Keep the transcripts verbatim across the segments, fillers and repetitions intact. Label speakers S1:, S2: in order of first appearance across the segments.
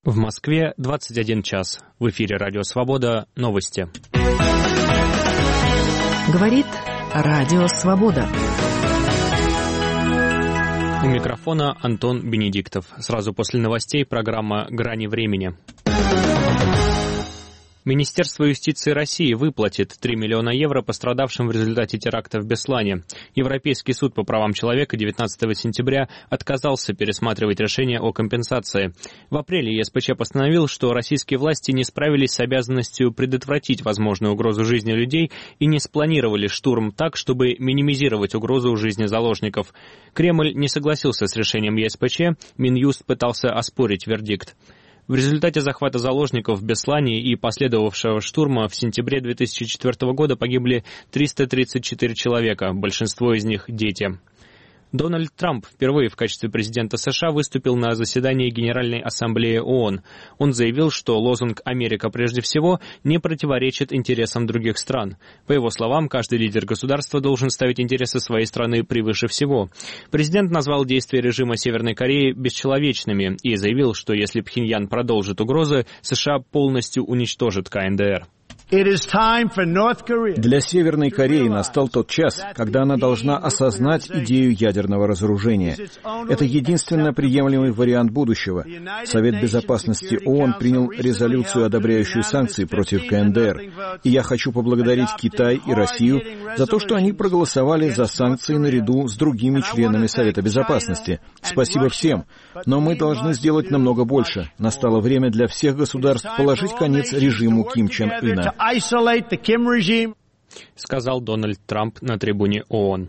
S1: В Москве двадцать один час. В эфире Радио Свобода. Новости.
S2: Говорит Радио Свобода.
S1: У микрофона Антон Бенедиктов. Сразу после новостей программа «Грани времени». Министерство юстиции России выплатит три миллиона евро пострадавшим в результате теракта в Беслане. Европейский суд по правам человека девятнадцатого сентября отказался пересматривать решение о компенсации. В апреле ЕСПЧ постановил, что российские власти не справились с обязанностью предотвратить возможную угрозу жизни людей и не спланировали штурм так, чтобы минимизировать угрозу жизни заложников. Кремль не согласился с решением ЕСПЧ, Минюст пытался оспорить вердикт. В результате захвата заложников в Беслане и последовавшего штурма в сентябре две тысячи четвёртого года погибли триста тридцать четыре человека, большинство из них – дети. Дональд Трамп впервые в качестве президента США выступил на заседании Генеральной Ассамблеи ООН. Он заявил, что лозунг «Америка прежде всего» не противоречит интересам других стран. По его словам, каждый лидер государства должен ставить интересы своей страны превыше всего. Президент назвал действия режима Северной Кореи бесчеловечными и заявил, что если Пхеньян продолжит угрозы, США полностью уничтожит ка эн дэ эр.
S3: Для Северной Кореи настал тот час, когда она должна осознать идею ядерного разоружения. Это единственно приемлемый вариант будущего. Совет Безопасности ООН принял резолюцию, одобряющую санкции против ка эн дэ эр. И я хочу поблагодарить Китай и Россию за то, что они проголосовали за санкции наряду с другими членами Совета Безопасности. Спасибо всем. Но мы должны сделать намного больше. Настало время для всех государств положить конец режиму Ким Чен Ына.
S1: Сказал Дональд Трамп на трибуне ООН.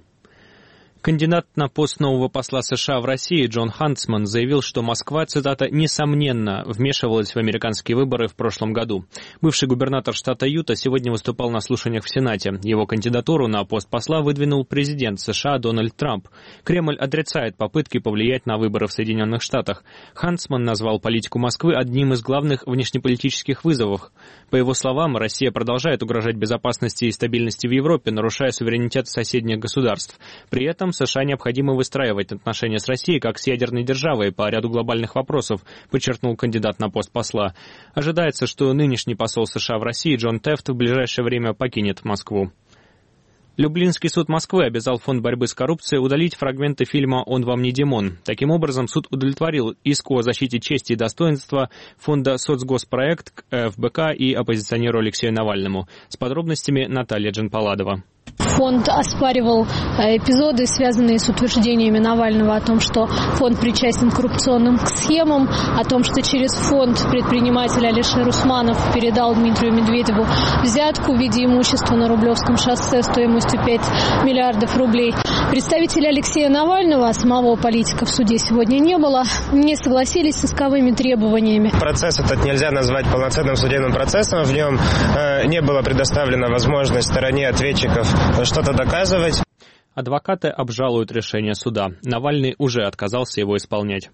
S1: Кандидат на пост нового посла США в России Джон Хантсман заявил, что Москва, цитата, «несомненно вмешивалась в американские выборы в прошлом году». Бывший губернатор штата Юта сегодня выступал на слушаниях в Сенате. Его кандидатуру на пост посла выдвинул президент США Дональд Трамп. Кремль отрицает попытки повлиять на выборы в Соединенных Штатах. Хантсман назвал политику Москвы одним из главных внешнеполитических вызовов. По его словам, Россия продолжает угрожать безопасности и стабильности в Европе, нарушая суверенитет соседних государств. При этом США необходимо выстраивать отношения с Россией как с ядерной державой по ряду глобальных вопросов, подчеркнул кандидат на пост посла. Ожидается, что нынешний посол США в России Джон Тефт в ближайшее время покинет Москву. Люблинский суд Москвы обязал Фонд борьбы с коррупцией удалить фрагменты фильма «Он вам не Димон». Таким образом, суд удовлетворил иску о защите чести и достоинства фонда «Соцгоспроект», эф бэ ка и оппозиционеру Алексею Навальному. С подробностями Наталья Джанпаладова.
S4: Фонд оспаривал эпизоды, связанные с утверждениями Навального о том, что фонд причастен к коррупционным схемам, о том, что через фонд предприниматель Алишер Усманов передал Дмитрию Медведеву взятку в виде имущества на Рублевском шоссе стоимостью пять миллиардов рублей. Представители Алексея Навального, самого политика в суде сегодня не было, не согласились с исковыми требованиями.
S5: Процесс этот нельзя назвать полноценным судебным процессом. В нем э, не была предоставлена возможность стороне ответчиков что-то доказывать.
S1: Адвокаты обжалуют решение суда. Навальный уже отказался его исполнять.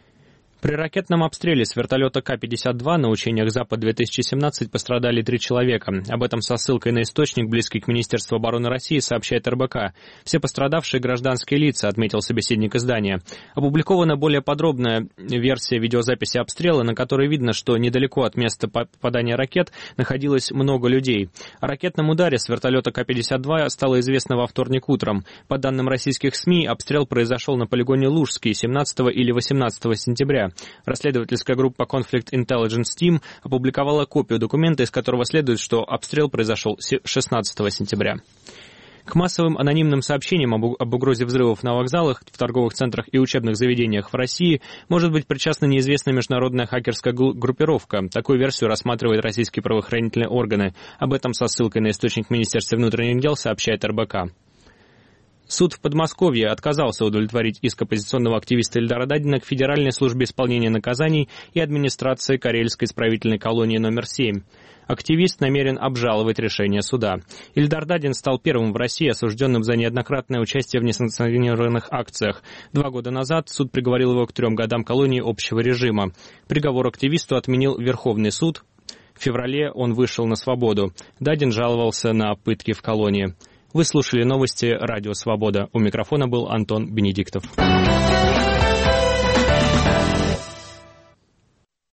S1: При ракетном обстреле с вертолета ка пятьдесят два на учениях «Запад-две тысячи семнадцать» пострадали три человека. Об этом со ссылкой на источник, близкий к Министерству обороны России, сообщает эр бэ ка. Все пострадавшие гражданские лица, отметил собеседник издания. Опубликована более подробная версия видеозаписи обстрела, на которой видно, что недалеко от места попадания ракет находилось много людей. О ракетном ударе с вертолета ка пятьдесят два стало известно во вторник утром. По данным российских СМИ, обстрел произошел на полигоне Лужский семнадцатого или восемнадцатого сентября. Расследовательская группа Conflict Intelligence Team опубликовала копию документа, из которого следует, что обстрел произошел шестнадцатого сентября. К массовым анонимным сообщениям об, об угрозе взрывов на вокзалах, в торговых центрах и учебных заведениях в России может быть причастна неизвестная международная хакерская группировка. Такую версию рассматривают российские правоохранительные органы. Об этом со ссылкой на источник Министерства внутренних дел сообщает эр бэ ка. Суд в Подмосковье отказался удовлетворить иск оппозиционного активиста Ильдара Дадина к Федеральной службе исполнения наказаний и администрации Карельской исправительной колонии номер семь. Активист намерен обжаловать решение суда. Ильдар Дадин стал первым в России осужденным за неоднократное участие в несанкционированных акциях. Два года назад суд приговорил его к трем годам колонии общего режима. Приговор активисту отменил Верховный суд. В феврале он вышел на свободу. Дадин жаловался на пытки в колонии. Вы слушали новости «Радио Свобода». У микрофона был Антон Бенедиктов.